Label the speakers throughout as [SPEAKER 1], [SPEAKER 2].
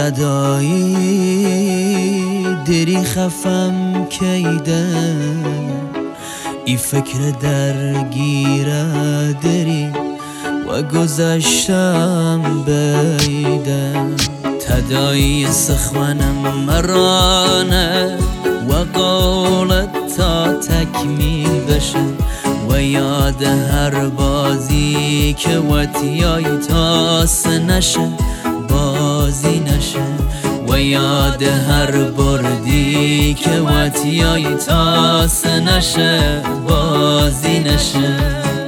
[SPEAKER 1] تدایی دری خفم کیده ای فکر درگیره دری و گذشتم بیده تدایی سخونم مرانه و قولت تا تکمیل بشه و یاد هر بازی که وطیای تاس نشه بازی نشه و یاد هر بردی که وطیای تاس نشه بازی نشه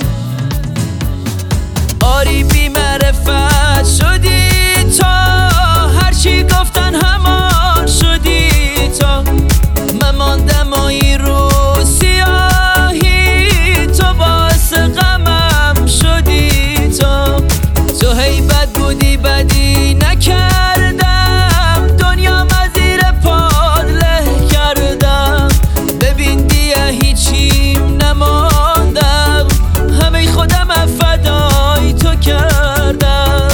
[SPEAKER 1] آری بی معرفت شدی تا هرچی گفتن همان شدی تا من ماندم و این رو سیاهی تو باعث غمم شدی تو هی بد بودی بدی نکردم دنیا مزیر پاد له کردم ببین دیگه هیچیم نماندم همه خودم فدای تو کردم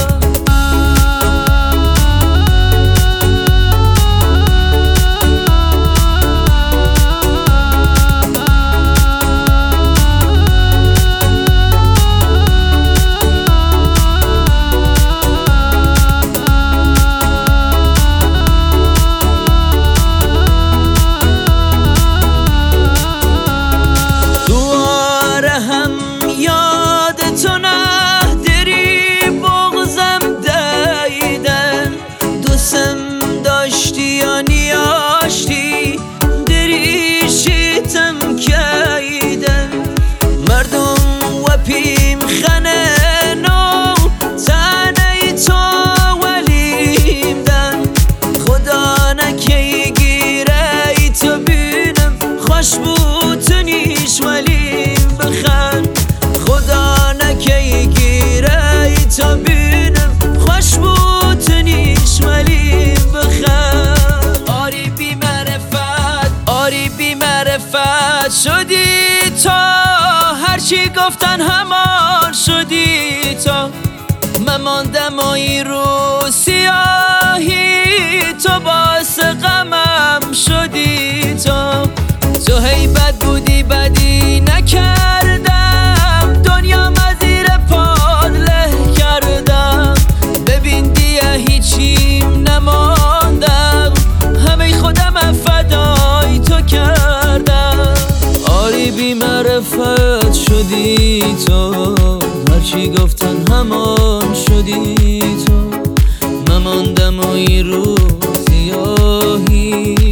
[SPEAKER 1] پیم خننو تنهی تو ولیم دن خدا نکی گیره ای تو بینم خوش بود تو نیش ولیم بخن خدا نکی گیره ای تو بینم خوش بود تو نیش ولیم بخن آری بی معرفت شدی تو هرچی گفتن همان شدی تو من ماندم و این رو سیاهی تو باعث غمم شدی تو هی بد بودی بدی نکردم دنیا مزیر پاد له کردم ببین دیگه هیچیم نماندم همه خودم فدای تو کردم آری بی معرفت شدی تو هرچی گفتن همان شدی تو من ماندم و این رو سیاهی